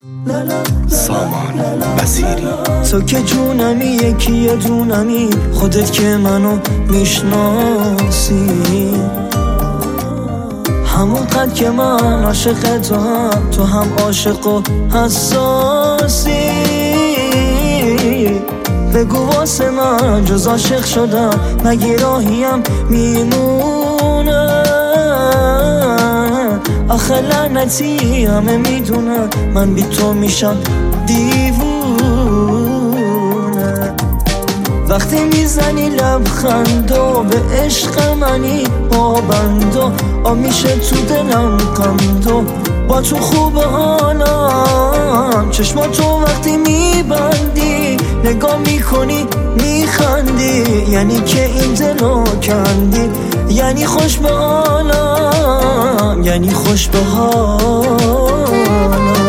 سامان بصیری. تو که جونمی یکی یه دونمی، خودت که منو میشناسی، همون قد که من عاشق تو هم عاشق و حساسی. بگو واسه من جز عاشق شدم مگه راهیم میمونه؟ آخه لعنتی همه میدونن من بی تو میشم دیوونه. وقتی میزنی لبخندو به عشق منی پابندو، میشه تو دلم قندو، با تو خوبه حالم. چشما تو وقتی میبندی نگاه میکنی میخندی، یعنی که این دلو کندی، یعنی خوش به حالم، یعنی خوش به حالم.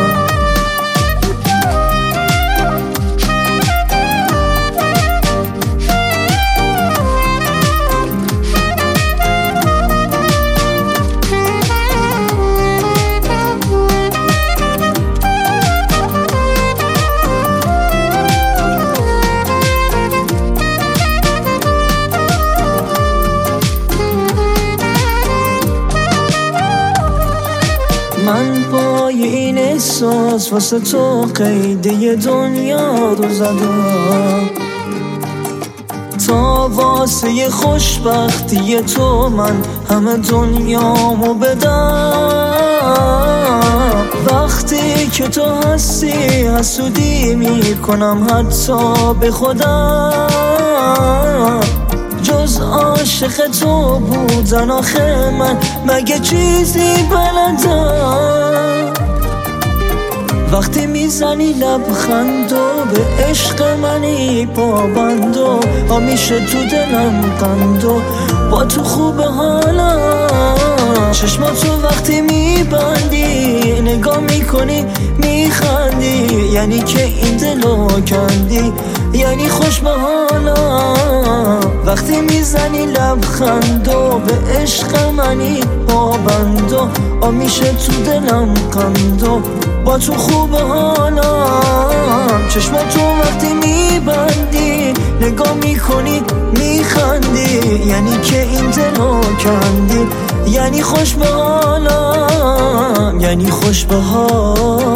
من با این احساس واسه تو قیده دنیا رو زدم، تا واسه خوشبختی تو من همه دنیامو بدم. وقتی که تو هستی حسودی میکنم حتی به خودم، جز عاشق تو بودن آخه من مگه چیزی بلدم؟ وقتی میزنی لبخندو به عشق منی پابندو، میشه تو دلم قندو، با تو خوبه حالم. چشما تو وقتی میبندی نگاه میکنی میخندی، یعنی که این دلو کندی، یعنی خوش به حالم. وقتی میزنی لبخندو به عشق منی پابندو، میشه تو دلم قندو، با تو خوبه حالم. چشما تو وقتی میبندی نگاه میکنی میخندی، یعنی که این دلو کندی، یعنی خوش به حالم، یعنی خوش به حالم.